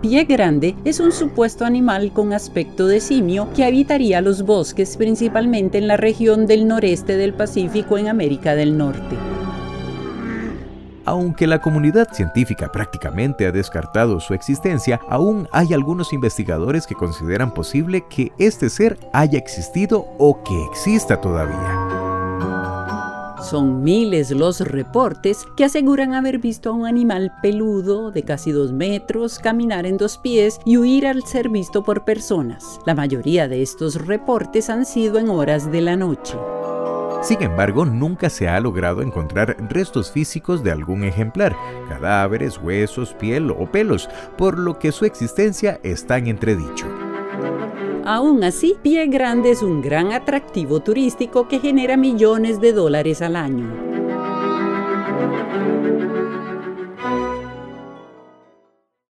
Pie grande es un supuesto animal con aspecto de simio que habitaría los bosques principalmente en la región del noreste del Pacífico en América del Norte. Aunque la comunidad científica prácticamente ha descartado su existencia, aún hay algunos investigadores que consideran posible que este ser haya existido o que exista todavía. Son miles los reportes que aseguran haber visto a un animal peludo de casi 2 metros caminar en 2 pies y huir al ser visto por personas. La mayoría de estos reportes han sido en horas de la noche. Sin embargo, nunca se ha logrado encontrar restos físicos de algún ejemplar, cadáveres, huesos, piel o pelos, por lo que su existencia está en entredicho. Aún así, Pie Grande es un gran atractivo turístico que genera millones de dólares al año.